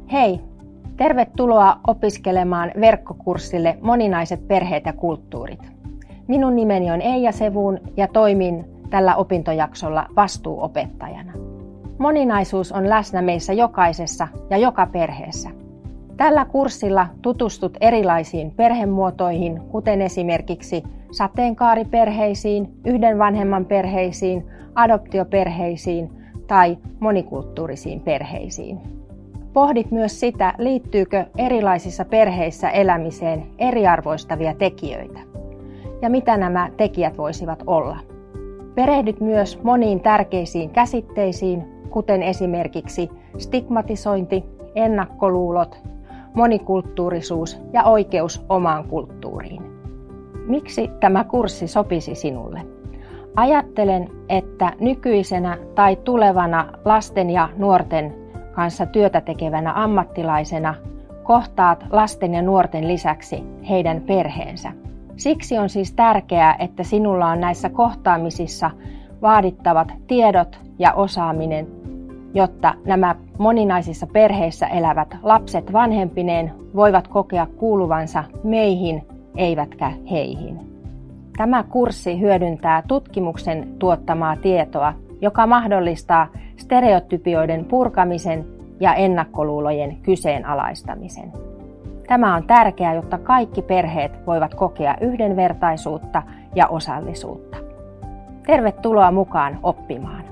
Hei! Tervetuloa opiskelemaan verkkokurssille Moninaiset perheet ja kulttuurit. Minun nimeni on Eija Sevun ja toimin tällä opintojaksolla vastuuopettajana. Moninaisuus on läsnä meissä jokaisessa ja joka perheessä. Tällä kurssilla tutustut erilaisiin perhemuotoihin, kuten esimerkiksi sateenkaariperheisiin, yhden vanhemman perheisiin, adoptioperheisiin tai monikulttuurisiin perheisiin. Pohdit myös sitä, liittyykö erilaisissa perheissä elämiseen eriarvoistavia tekijöitä ja mitä nämä tekijät voisivat olla. Perehdyt myös moniin tärkeisiin käsitteisiin, kuten esimerkiksi stigmatisointi, ennakkoluulot, monikulttuurisuus ja oikeus omaan kulttuuriin. Miksi tämä kurssi sopisi sinulle? Ajattelen, että nykyisenä tai tulevana lasten ja nuorten kanssa työtä tekevänä ammattilaisena kohtaat lasten ja nuorten lisäksi heidän perheensä. Siksi on siis tärkeää, että sinulla on näissä kohtaamisissa vaadittavat tiedot ja osaaminen, jotta nämä moninaisissa perheissä elävät lapset vanhempineen voivat kokea kuuluvansa meihin eivätkä heihin. Tämä kurssi hyödyntää tutkimuksen tuottamaa tietoa, joka mahdollistaa stereotypioiden purkamisen ja ennakkoluulojen kyseenalaistamisen. Tämä on tärkeää, jotta kaikki perheet voivat kokea yhdenvertaisuutta ja osallisuutta. Tervetuloa mukaan oppimaan!